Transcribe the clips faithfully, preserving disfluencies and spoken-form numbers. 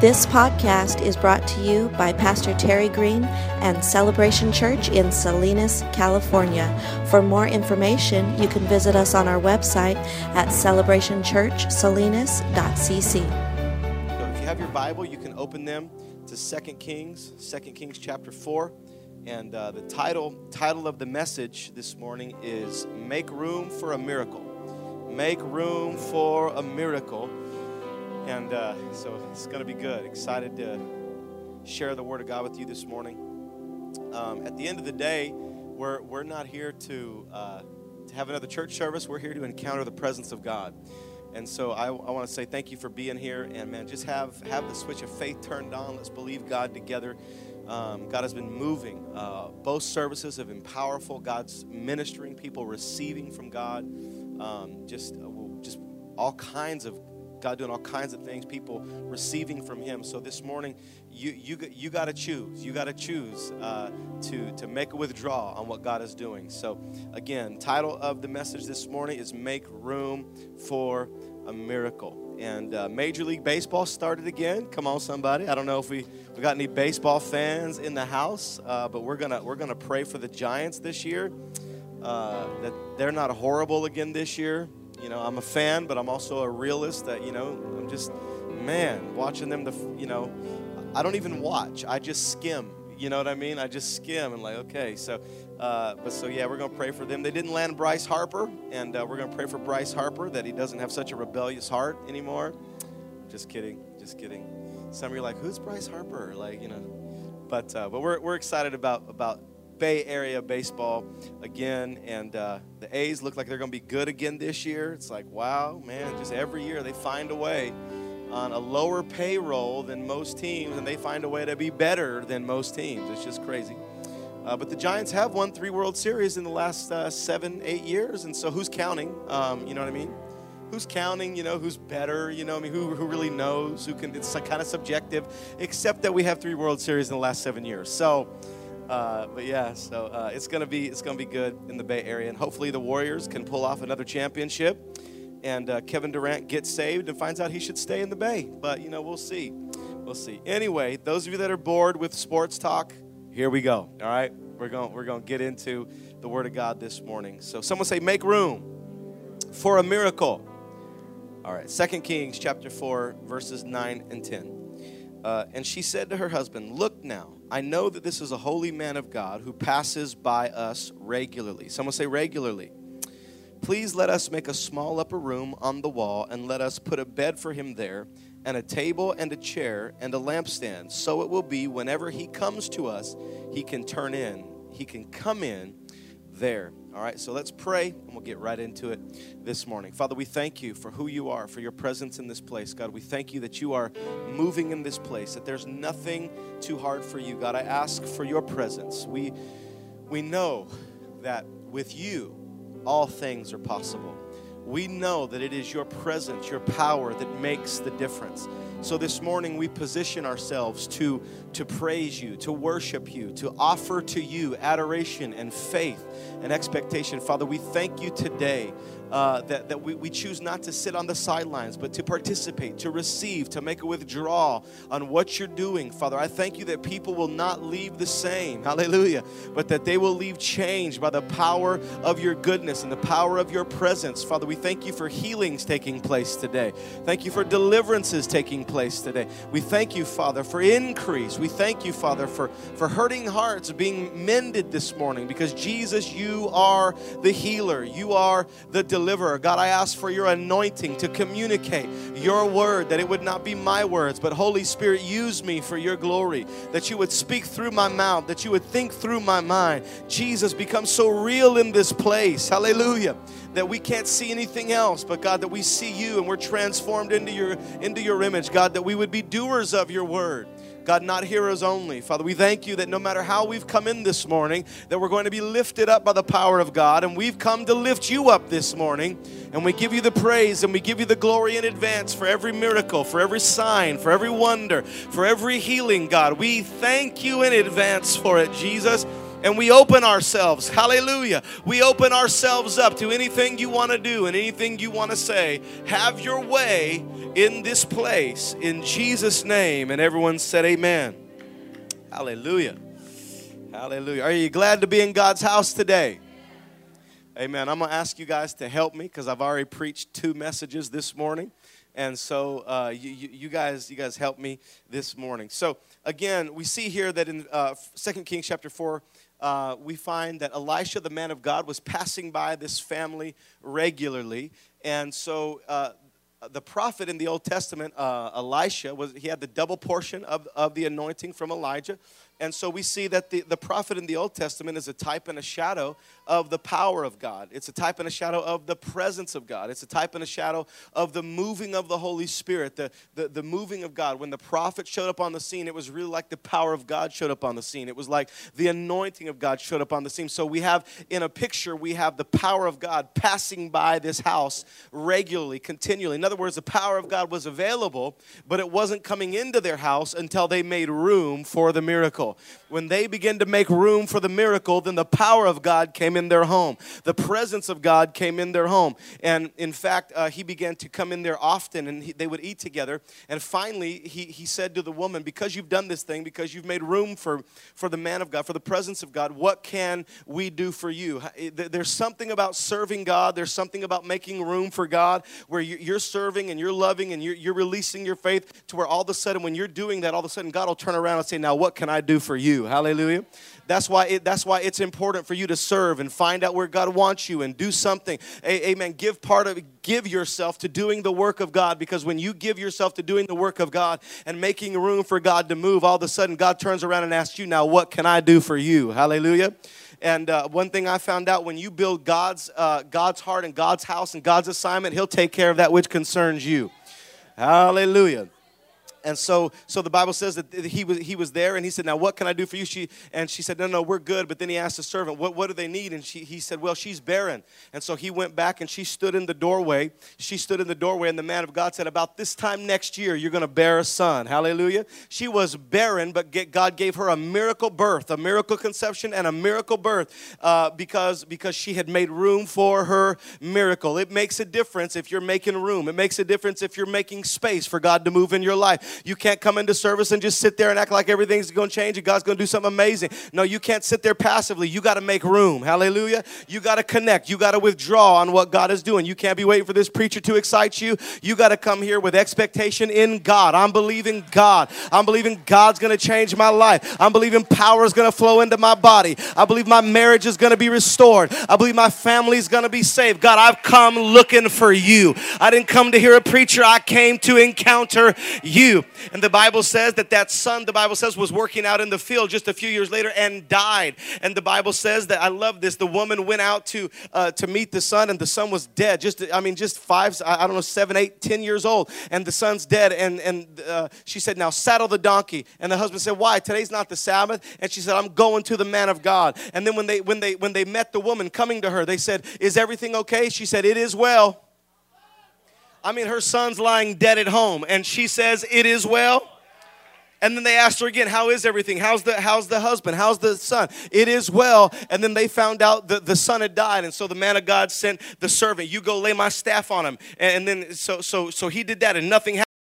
This podcast is brought to you by Pastor Terry Green and Celebration Church in Salinas, California. For more information, you can visit us on our website at celebration church salinas dot c c. So if you have your Bible, you can open them to Second Kings, Second Kings chapter four. And uh, the title, title of the message this morning is Make Room for a Miracle. Make room for a miracle. And uh, so it's going to be good. Excited to share the Word of God with you this morning. Um, at the end of the day, we're we're not here to uh, to have another church service. We're here to encounter the presence of God. And so I, I want to say thank you for being here. And man, just have have the switch of faith turned on. Let's believe God together. Um, God has been moving. Uh, both services have been powerful. God's ministering, people receiving from God. Um, just uh, just all kinds of God doing all kinds of things, people receiving from Him. So this morning, you you you got to choose. You got to choose uh, to to make a withdrawal on what God is doing. So again, title of the message this morning is "Make Room for a Miracle." And uh, Major League Baseball started again. Come on, somebody! I don't know if we we got any baseball fans in the house, uh, but we're gonna we're gonna pray for the Giants this year. Uh, that they're not horrible again this year. You know, I'm a fan, but I'm also a realist that, you know, I'm just, man, watching them, to, you know, I don't even watch. I just skim. You know what I mean? I just skim and like, okay. So, uh, but so, yeah, we're going to pray for them. They didn't land Bryce Harper, and uh, we're going to pray for Bryce Harper that he doesn't have such a rebellious heart anymore. Just kidding. Just kidding. Some of you are like, who's Bryce Harper? Like, you know, but uh, but we're we're excited about about Bay Area baseball again, and uh, the A's look like they're going to be good again this year. It's like, wow, man, just every year they find a way on a lower payroll than most teams, and they find a way to be better than most teams. It's just crazy. Uh, but the Giants have won three World Series in the last uh, seven, eight years, and so who's counting? Um, you know what I mean? Who's counting? You know, who's better? You know, I mean, who who really knows? Who can? It's kind of subjective, except that we have three World Series in the last seven years. So. Uh, but yeah, so uh, it's gonna be it's gonna be good in the Bay Area, and hopefully the Warriors can pull off another championship, and uh, Kevin Durant gets saved and finds out he should stay in the Bay. But you know, we'll see, we'll see. Anyway, those of you that are bored with sports talk, here we go. All right, we're going we're going to get into the Word of God this morning. So someone say, make room for a miracle. All right, Second Kings chapter four, verses nine and ten. Uh, and she said to her husband, look now, I know that this is a holy man of God who passes by us regularly. Someone say regularly. Please let us make a small upper room on the wall, and let us put a bed for him there, and a table and a chair and a lampstand. So it will be whenever he comes to us, he can turn in, he can come in there. All right, so let's pray, and we'll get right into it this morning. Father, we thank you for who you are, for your presence in this place. God, we thank you that you are moving in this place, that there's nothing too hard for you. God, I ask for your presence. We, we know that with you, all things are possible. We know that it is your presence, your power that makes the difference. So this morning we position ourselves to, to praise you, to worship you, to offer to you adoration and faith and expectation. Father, we thank you today uh, that, that we, we choose not to sit on the sidelines, but to participate, to receive, to make a withdrawal on what you're doing. Father, I thank you that people will not leave the same, hallelujah, but that they will leave changed by the power of your goodness and the power of your presence. Father, we thank you for healings taking place today. Thank you for deliverances taking place today. We thank you, Father, for increase. We thank you, Father, for, for hurting hearts being mended this morning, because Jesus, you are the healer. You are the deliverer. God, I ask for your anointing to communicate your word, that it would not be my words, but Holy Spirit, use me for your glory, that you would speak through my mouth, that you would think through my mind. Jesus, become so real in this place. Hallelujah. That we can't see anything else, but God, that we see you and we're transformed into your, into your image. God, that we would be doers of your word. God, not hearers only. Father, we thank you that no matter how we've come in this morning, that we're going to be lifted up by the power of God, and we've come to lift you up this morning, and we give you the praise and we give you the glory in advance for every miracle, for every sign, for every wonder, for every healing, God. We thank you in advance for it, Jesus. And we open ourselves, hallelujah. We open ourselves up to anything you want to do and anything you want to say. Have your way in this place in Jesus' name. And everyone said amen. Hallelujah. Hallelujah. Are you glad to be in God's house today? Amen. I'm going to ask you guys to help me because I've already preached two messages this morning. And so uh, you, you guys you guys help me this morning. So again, we see here that in uh, Second Kings chapter four, uh, we find that Elisha, the man of God, was passing by this family regularly. And so uh, the prophet in the Old Testament, uh, Elisha, was he had the double portion of, of the anointing from Elijah. And so we see that the, the prophet in the Old Testament is a type and a shadow of the power of God. It's a type and a shadow of the presence of God. It's a type and a shadow of the moving of the Holy Spirit, the, the, the moving of God. When the prophet showed up on the scene, it was really like the power of God showed up on the scene. It was like the anointing of God showed up on the scene. So we have, in a picture, we have the power of God passing by this house regularly, continually. In other words, the power of God was available, but it wasn't coming into their house until they made room for the miracle. When they began to make room for the miracle, then the power of God came in their home. The presence of God came in their home. And in fact, uh, he began to come in there often, and he, they would eat together. And finally, he, he said to the woman, because you've done this thing, because you've made room for, for the man of God, for the presence of God, what can we do for you? There's something about serving God. There's something about making room for God where you're serving and you're loving and you're, you're releasing your faith to where all of a sudden when you're doing that, all of a sudden God will turn around and say, now what can I do for you? Hallelujah. That's why it, that's why it's important for you to serve and find out where God wants you and do something. A, amen. Give part of give yourself to doing the work of God, because when you give yourself to doing the work of God and making room for God to move, all of a sudden God turns around and asks you, now what can I do for you? Hallelujah. And uh, one thing I found out, when you build God's uh, God's heart and God's house and God's assignment, He'll take care of that which concerns you. Hallelujah. And so, so the Bible says that he was he was there, and he said, "Now, what can I do for you?" She and she said, "No, no, we're good." But then he asked the servant, "What what do they need?" And she he said, "Well, she's barren." And so he went back, and she stood in the doorway. She stood in the doorway, and the man of God said, "About this time next year, you're going to bear a son." Hallelujah. She was barren, but God gave her a miracle birth, a miracle conception, and a miracle birth uh, because because she had made room for her miracle. It makes a difference if you're making room. It makes a difference if you're making space for God to move in your life. You can't come into service and just sit there and act like everything's going to change and God's going to do something amazing. No, you can't sit there passively. You got to make room. Hallelujah. You got to connect. You got to withdraw on what God is doing. You can't be waiting for this preacher to excite you. You got to come here with expectation in God. I'm believing God. I'm believing God's going to change my life. I'm believing power is going to flow into my body. I believe my marriage is going to be restored. I believe my family is going to be saved. God, I've come looking for you. I didn't come to hear a preacher. I came to encounter you. And the Bible says that that son, the Bible says, was working out in the field just a few years later and died. And the Bible says that, I love this, the woman went out to uh, to meet the son, and the son was dead. Just, I mean, just five, I don't know, seven, eight, ten years old. And the son's dead. And, and uh, she said, now saddle the donkey. And the husband said, why? Today's not the Sabbath. And she said, I'm going to the man of God. And then when they, when they, when they met the woman coming to her, they said, is everything okay? She said, it is well. I mean, her son's lying dead at home, and she says, it is well. And then they asked her again, how is everything? How's the how's the husband? How's the son? It is well. And then they found out that the son had died. And so the man of God sent the servant, you go lay my staff on him. And then so so so he did that, and nothing happened.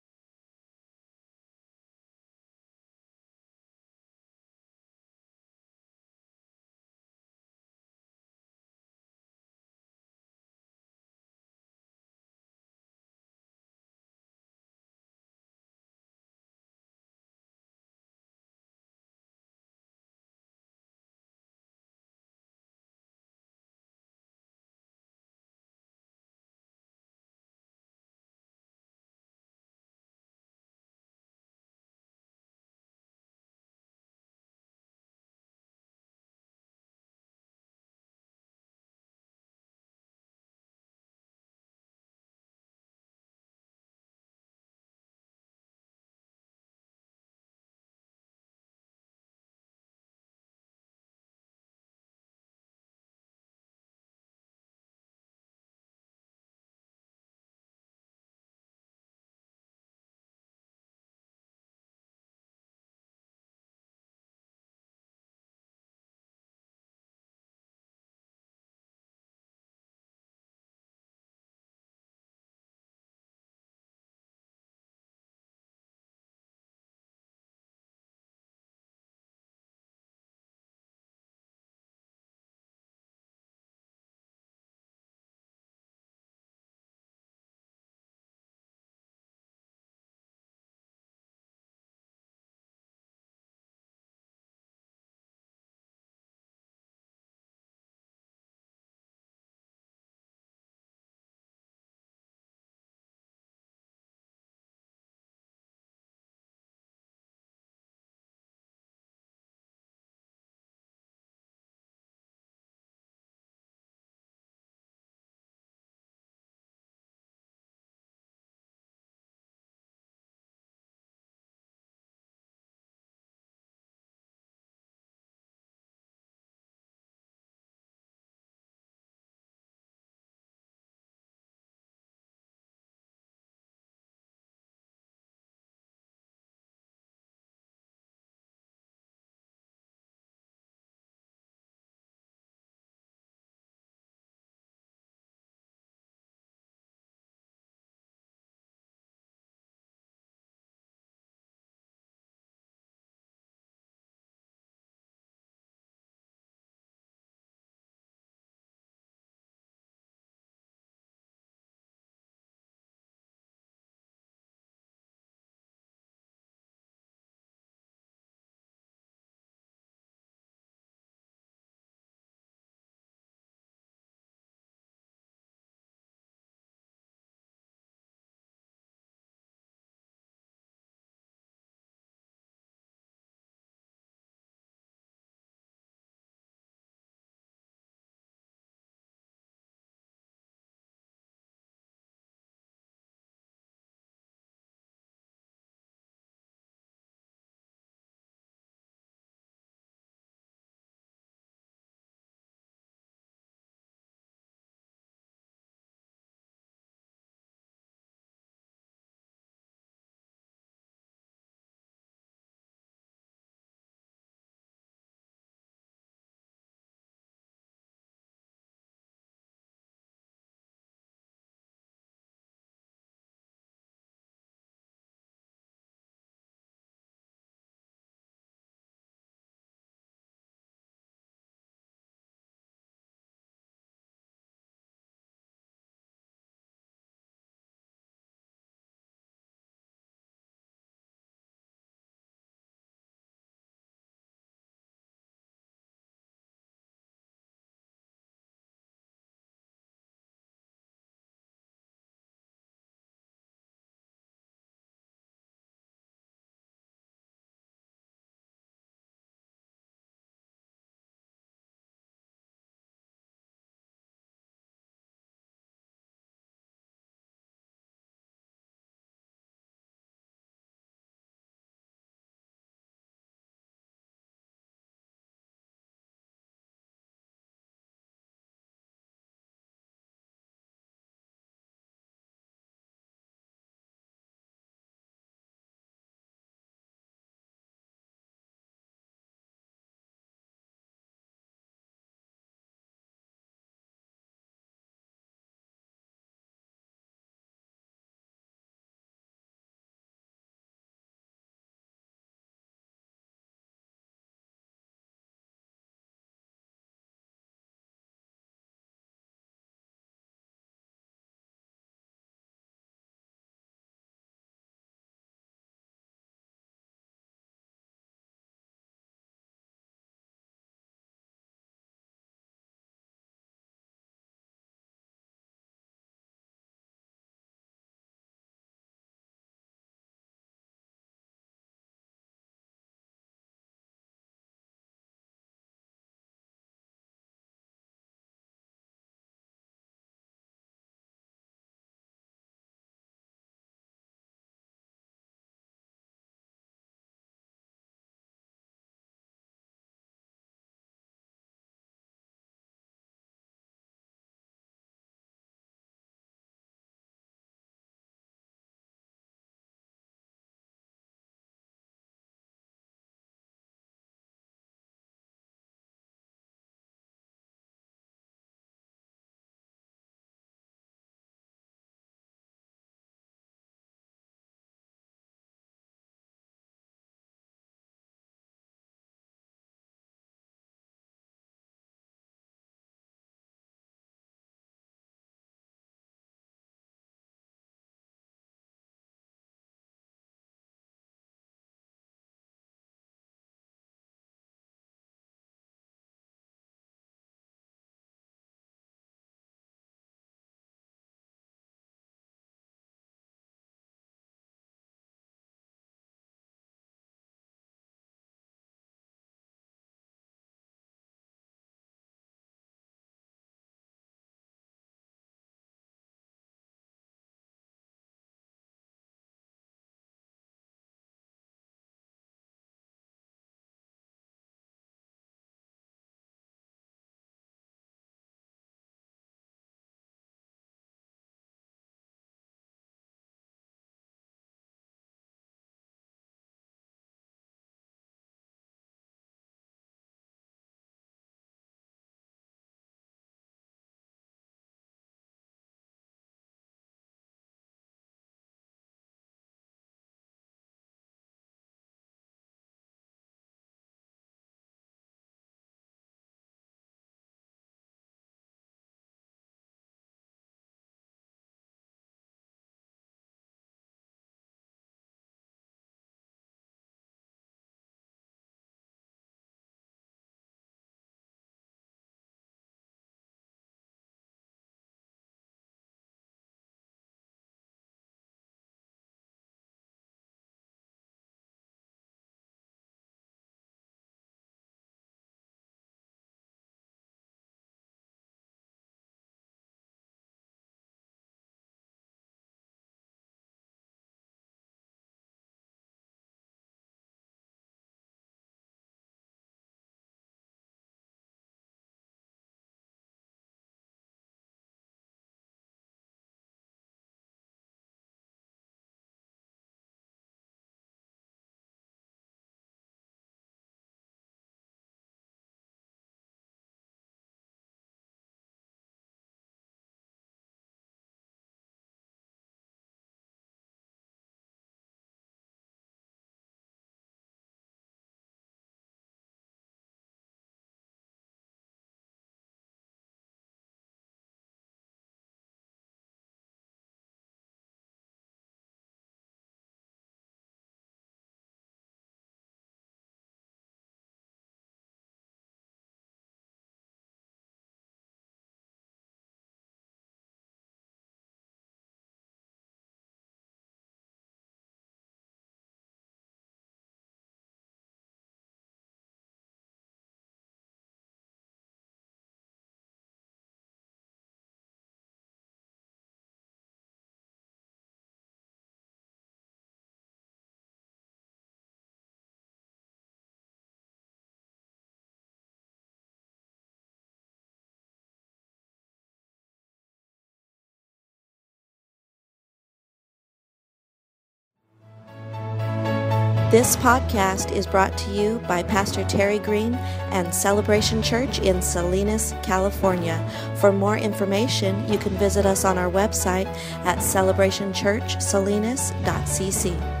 This podcast is brought to you by Pastor Terry Green and Celebration Church in Salinas, California. For more information, you can visit us on our website at celebration church salinas dot c c.